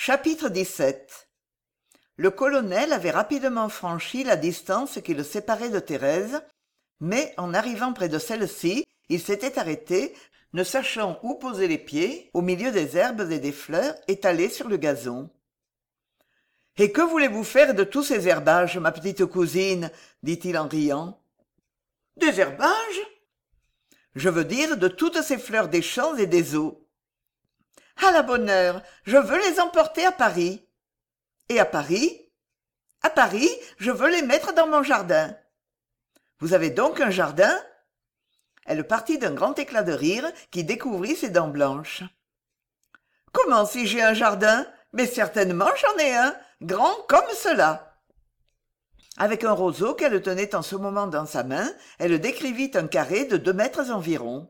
Chapitre 17. Le colonel avait rapidement franchi la distance qui le séparait de Thérèse, mais en arrivant près de celle-ci, il s'était arrêté, ne sachant où poser les pieds, au milieu des herbes et des fleurs étalées sur le gazon. « Et que voulez-vous faire de tous ces herbages, ma petite cousine ?» dit-il en riant. « Des herbages ?» « Je veux dire de toutes ces fleurs des champs et des eaux. »« À la bonne heure, je veux les emporter à Paris. »« Et à Paris ?»« À Paris, je veux les mettre dans mon jardin. »« Vous avez donc un jardin ?» Elle partit d'un grand éclat de rire qui découvrit ses dents blanches. « Comment si j'ai un jardin ? Mais certainement j'en ai un, grand comme cela. » Avec un roseau qu'elle tenait en ce moment dans sa main, elle décrivit un carré de 2 mètres environ.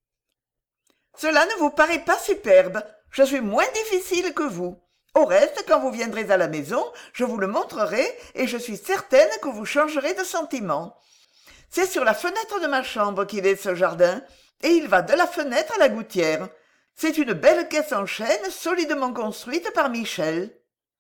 « Cela ne vous paraît pas superbe. Je suis moins difficile que vous. Au reste, quand vous viendrez à la maison, je vous le montrerai et je suis certaine que vous changerez de sentiment. C'est sur la fenêtre de ma chambre qu'il est, ce jardin, et il va de la fenêtre à la gouttière. C'est une belle caisse en chêne solidement construite par Michel. »«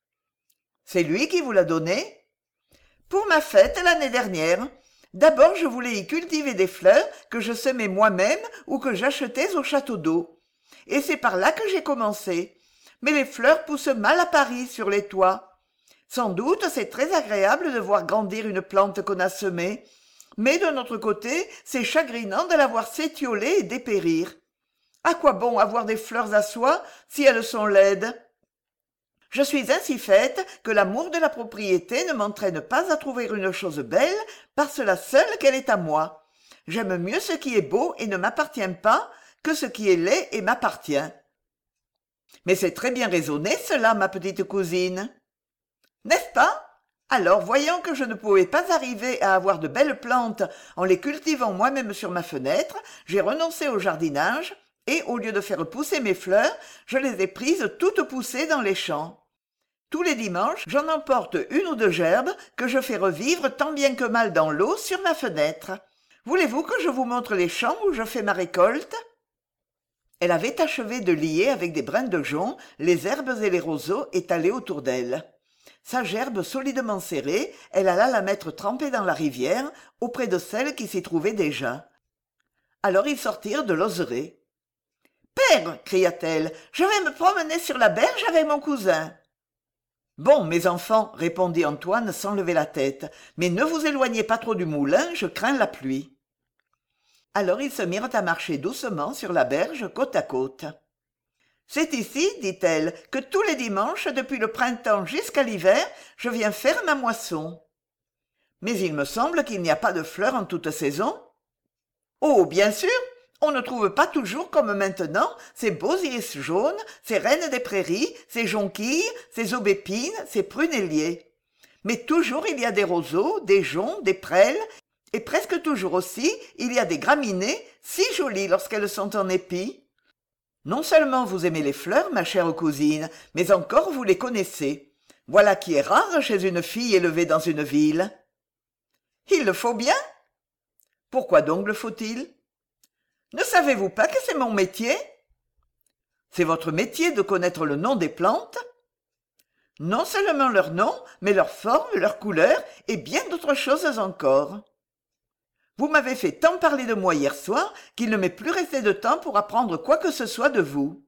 C'est lui qui vous l'a donnée ?»« Pour ma fête l'année dernière. D'abord, je voulais y cultiver des fleurs que je semais moi-même ou que j'achetais au château d'eau. Et c'est par là que j'ai commencé. Mais les fleurs poussent mal à Paris, sur les toits. Sans doute, c'est très agréable de voir grandir une plante qu'on a semée. Mais d'un autre côté, c'est chagrinant de la voir s'étioler et dépérir. À quoi bon avoir des fleurs à soi si elles sont laides ? Je suis ainsi faite que l'amour de la propriété ne m'entraîne pas à trouver une chose belle par cela seul qu'elle est à moi. J'aime mieux ce qui est beau et ne m'appartient pas que ce qui est laid et m'appartient. Mais c'est très bien raisonné cela, ma petite cousine. N'est-ce pas ? Alors, voyant que je ne pouvais pas arriver à avoir de belles plantes en les cultivant moi-même sur ma fenêtre, j'ai renoncé au jardinage et, au lieu de faire pousser mes fleurs, je les ai prises toutes poussées dans les champs. Tous les dimanches, j'en emporte 1 ou 2 gerbes que je fais revivre tant bien que mal dans l'eau sur ma fenêtre. Voulez-vous que je vous montre les champs où je fais ma récolte ? Elle avait achevé de lier avec des brins de jonc les herbes et les roseaux étalés autour d'elle. Sa gerbe solidement serrée, elle alla la mettre trempée dans la rivière, auprès de celle qui s'y trouvait déjà. Alors ils sortirent de l'oseraie. « Père !» cria-t-elle, « je vais me promener sur la berge avec mon cousin. »« Bon, mes enfants, répondit Antoine sans lever la tête, mais ne vous éloignez pas trop du moulin, je crains la pluie. Alors ils se mirent à marcher doucement sur la berge côte à côte. C'est ici, dit-elle, que tous les dimanches, depuis le printemps jusqu'à l'hiver, je viens faire ma moisson. Mais il me semble qu'il n'y a pas de fleurs en toute saison. Oh, bien sûr, on ne trouve pas toujours comme maintenant ces beaux iris jaunes, ces reines des prairies, ces jonquilles, ces aubépines, ces prunelliers. Mais toujours il y a des roseaux, des joncs, des prêles, et presque toujours aussi il y a des graminées, si jolies lorsqu'elles sont en épi. Non seulement vous aimez les fleurs, ma chère cousine, mais encore vous les connaissez. Voilà qui est rare chez une fille élevée dans une ville. Il le faut bien. Pourquoi donc le faut-il ? Ne savez-vous pas que c'est mon métier ? C'est votre métier de connaître le nom des plantes ? Non seulement leur nom, mais leur forme, leur couleur et bien d'autres choses encore. Vous m'avez fait tant parler de moi hier soir qu'il ne m'est plus resté de temps pour apprendre quoi que ce soit de vous.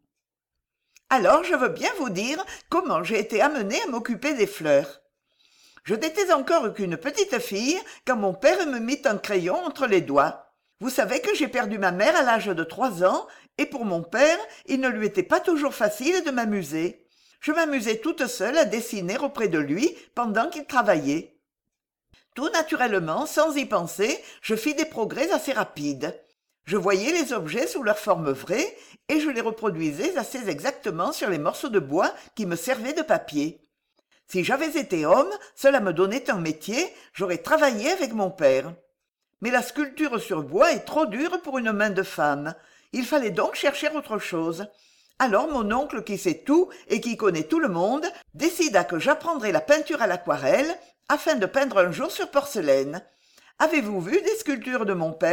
Alors je veux bien vous dire comment j'ai été amenée à m'occuper des fleurs. Je n'étais encore qu'une petite fille quand mon père me mit un crayon entre les doigts. Vous savez que j'ai perdu ma mère à l'âge de 3 ans, et pour mon père, il ne lui était pas toujours facile de m'amuser. Je m'amusais toute seule à dessiner auprès de lui pendant qu'il travaillait. Tout naturellement, sans y penser, je fis des progrès assez rapides. Je voyais les objets sous leur forme vraie, et je les reproduisais assez exactement sur les morceaux de bois qui me servaient de papier. Si j'avais été homme, cela me donnait un métier, j'aurais travaillé avec mon père. Mais la sculpture sur bois est trop dure pour une main de femme. Il fallait donc chercher autre chose. Alors mon oncle, qui sait tout et qui connaît tout le monde, décida que j'apprendrais la peinture à l'aquarelle afin de peindre un jour sur porcelaine. Avez-vous vu des sculptures de mon père ?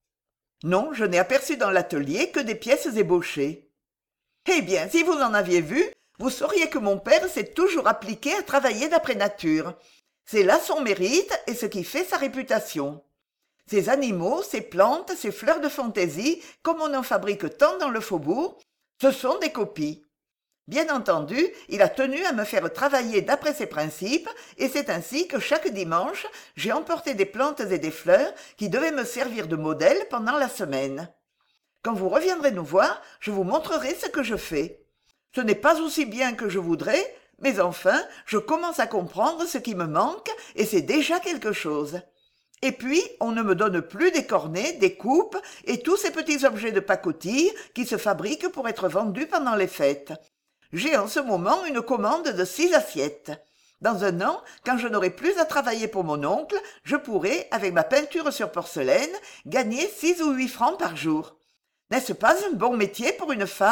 Non, je n'ai aperçu dans l'atelier que des pièces ébauchées. Eh bien, si vous en aviez vu, vous sauriez que mon père s'est toujours appliqué à travailler d'après nature. C'est là son mérite et ce qui fait sa réputation. Ces animaux, ces plantes, ces fleurs de fantaisie, comme on en fabrique tant dans le faubourg, ce sont des copies. Bien entendu, il a tenu à me faire travailler d'après ses principes, et c'est ainsi que chaque dimanche, j'ai emporté des plantes et des fleurs qui devaient me servir de modèle pendant la semaine. Quand vous reviendrez nous voir, je vous montrerai ce que je fais. Ce n'est pas aussi bien que je voudrais, mais enfin, je commence à comprendre ce qui me manque, et c'est déjà quelque chose. Et puis, on ne me donne plus des cornets, des coupes et tous ces petits objets de pacotille qui se fabriquent pour être vendus pendant les fêtes. J'ai en ce moment une commande de 6 assiettes. Dans un an, quand je n'aurai plus à travailler pour mon oncle, je pourrai, avec ma peinture sur porcelaine, gagner 6 ou 8 francs par jour. N'est-ce pas un bon métier pour une femme ?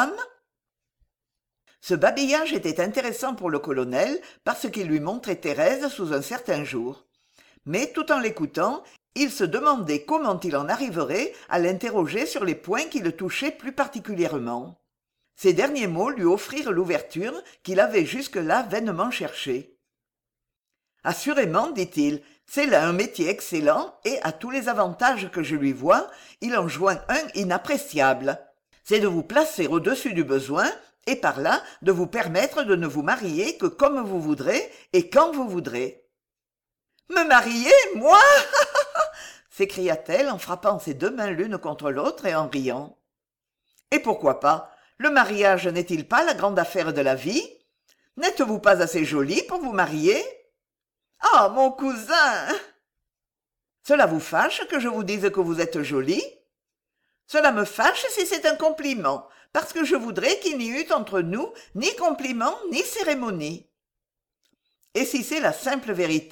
Ce babillage était intéressant pour le colonel parce qu'il lui montrait Thérèse sous un certain jour. Mais tout en l'écoutant, il se demandait comment il en arriverait à l'interroger sur les points qui le touchaient plus particulièrement. Ces derniers mots lui offrirent l'ouverture qu'il avait jusque-là vainement cherchée. « Assurément, dit-il, c'est là un métier excellent et, à tous les avantages que je lui vois, il en joint un inappréciable. C'est de vous placer au-dessus du besoin et par là de vous permettre de ne vous marier que comme vous voudrez et quand vous voudrez. »« Me marier, moi ?» s'écria-t-elle en frappant ses 2 mains l'une contre l'autre et en riant. « Et pourquoi pas ? Le mariage n'est-il pas la grande affaire de la vie ? N'êtes-vous pas assez jolie pour vous marier ? Ah, mon cousin !»« Cela vous fâche que je vous dise que vous êtes jolie ? Cela me fâche si c'est un compliment, parce que je voudrais qu'il n'y eût entre nous ni compliment ni cérémonie. Et si c'est la simple vérité ?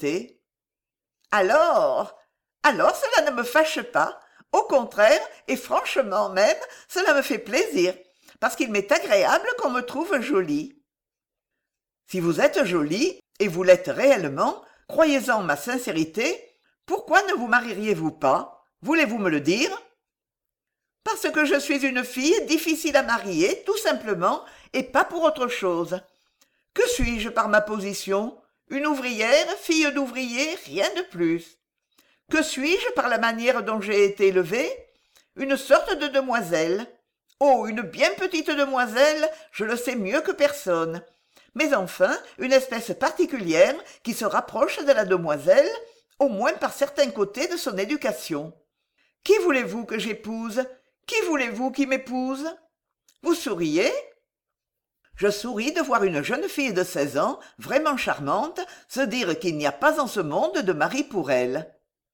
Alors cela ne me fâche pas. Au contraire, et franchement même, cela me fait plaisir, parce qu'il m'est agréable qu'on me trouve jolie. Si vous êtes jolie, et vous l'êtes réellement, croyez-en ma sincérité, pourquoi ne vous marieriez-vous pas ? Voulez-vous me le dire ? Parce que je suis une fille difficile à marier, tout simplement, et pas pour autre chose. Que suis-je par ma position ? Une ouvrière, fille d'ouvrier, rien de plus. Que suis-je par la manière dont j'ai été élevée ? Une sorte de demoiselle. Oh, une bien petite demoiselle, je le sais mieux que personne. Mais enfin, une espèce particulière qui se rapproche de la demoiselle, au moins par certains côtés de son éducation. Qui voulez-vous que j'épouse ? Qui voulez-vous qui m'épouse ? Vous souriez ? Je souris de voir une jeune fille de 16 ans, vraiment charmante, se dire qu'il n'y a pas en ce monde de mari pour elle.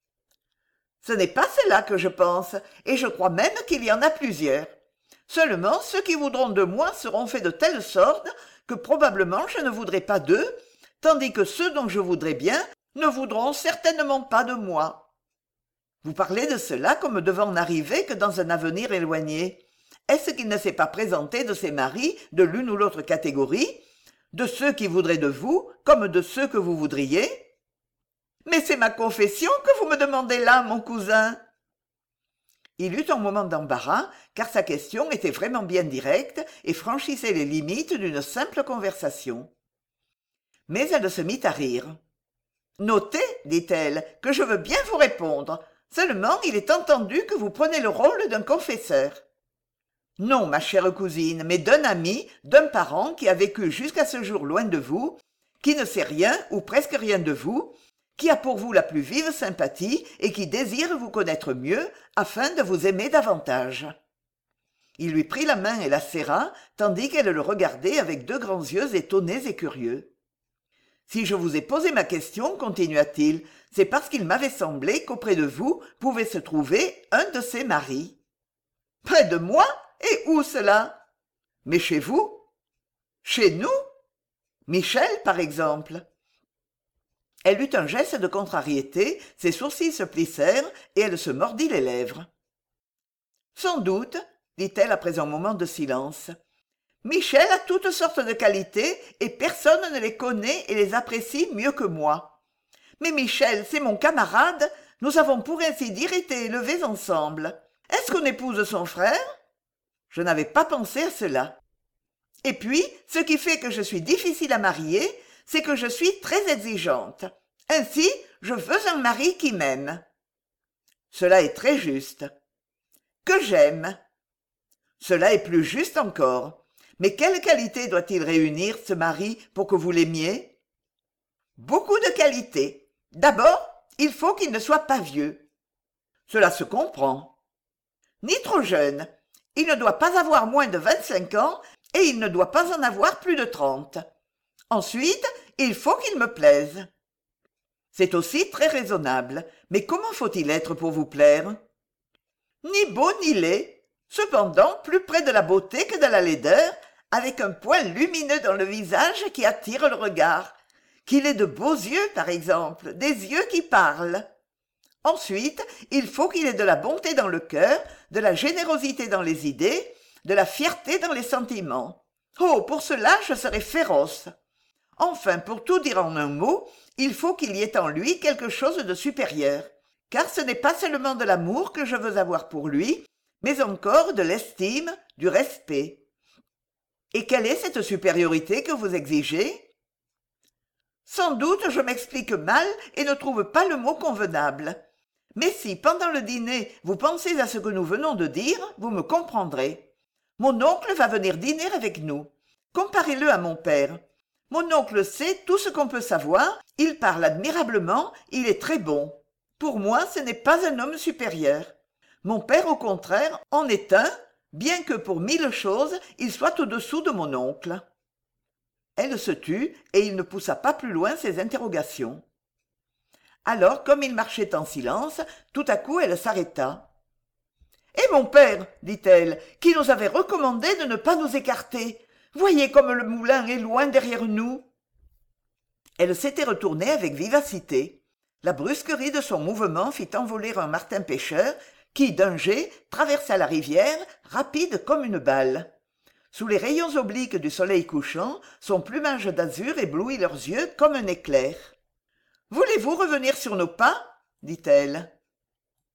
Ce n'est pas cela que je pense, et je crois même qu'il y en a plusieurs. Seulement, ceux qui voudront de moi seront faits de telle sorte que probablement je ne voudrai pas d'eux, tandis que ceux dont je voudrais bien ne voudront certainement pas de moi. Vous parlez de cela comme devant n'arriver que dans un avenir éloigné. Est-ce qu'il ne s'est pas présenté de ces maris de l'une ou l'autre catégorie, de ceux qui voudraient de vous comme de ceux que vous voudriez ? Mais c'est ma confession que vous me demandez là, mon cousin. Il eut un moment d'embarras, car sa question était vraiment bien directe et franchissait les limites d'une simple conversation. Mais elle se mit à rire. « Notez, dit-elle, que je veux bien vous répondre. Seulement, il est entendu que vous prenez le rôle d'un confesseur. » « Non, ma chère cousine, mais d'un ami, d'un parent qui a vécu jusqu'à ce jour loin de vous, qui ne sait rien ou presque rien de vous, qui a pour vous la plus vive sympathie et qui désire vous connaître mieux afin de vous aimer davantage. » Il lui prit la main et la serra, tandis qu'elle le regardait avec 2 grands yeux étonnés et curieux. « Si je vous ai posé ma question, continua-t-il, c'est parce qu'il m'avait semblé qu'auprès de vous pouvait se trouver un de ces maris. »« Près de moi ? Et où cela ? Mais chez vous ? Chez nous ? Michel, par exemple. » Elle eut un geste de contrariété, ses sourcils se plissèrent et elle se mordit les lèvres. « Sans doute, dit-elle après un moment de silence. Michel a toutes sortes de qualités et personne ne les connaît et les apprécie mieux que moi. Mais Michel, c'est mon camarade, nous avons pour ainsi dire été élevés ensemble. Est-ce qu'on épouse son frère ? Je n'avais pas pensé à cela. Et puis, ce qui fait que je suis difficile à marier, c'est que je suis très exigeante. Ainsi, je veux un mari qui m'aime. Cela est très juste. Que j'aime. Cela est plus juste encore. Mais quelles qualités doit-il réunir, ce mari, pour que vous l'aimiez? Beaucoup de qualités. D'abord, il faut qu'il ne soit pas vieux. Cela se comprend. Ni trop jeune. Il ne doit pas avoir moins de 25 ans et il ne doit pas en avoir plus de 30. Ensuite, il faut qu'il me plaise. C'est aussi très raisonnable. Mais comment faut-il être pour vous plaire? Ni beau ni laid. Cependant, plus près de la beauté que de la laideur, avec un point lumineux dans le visage qui attire le regard. Qu'il ait de beaux yeux, par exemple, des yeux qui parlent. Ensuite, il faut qu'il ait de la bonté dans le cœur, de la générosité dans les idées, de la fierté dans les sentiments. Oh, pour cela, je serais féroce. Enfin, pour tout dire en un mot, il faut qu'il y ait en lui quelque chose de supérieur, car ce n'est pas seulement de l'amour que je veux avoir pour lui, mais encore de l'estime, du respect. Et quelle est cette supériorité que vous exigez? Sans doute je m'explique mal et ne trouve pas le mot convenable. Mais si, pendant le dîner, vous pensez à ce que nous venons de dire, vous me comprendrez. Mon oncle va venir dîner avec nous. Comparez-le à mon père. Mon oncle sait tout ce qu'on peut savoir, il parle admirablement, il est très bon. Pour moi, ce n'est pas un homme supérieur. Mon père, au contraire, en est un, bien que pour 1000 choses, il soit au-dessous de mon oncle. Elle se tut, et il ne poussa pas plus loin ses interrogations. Alors, comme il marchait en silence, tout à coup elle s'arrêta. « Et mon père, dit-elle, qui nous avait recommandé de ne pas nous écarter. Voyez comme le moulin est loin derrière nous. » Elle s'était retournée avec vivacité. La brusquerie de son mouvement fit envoler un martin-pêcheur qui, d'un jet, traversa la rivière, rapide comme une balle. Sous les rayons obliques du soleil couchant, son plumage d'azur éblouit leurs yeux comme un éclair. « Voulez-vous revenir sur nos pas ?» dit-elle.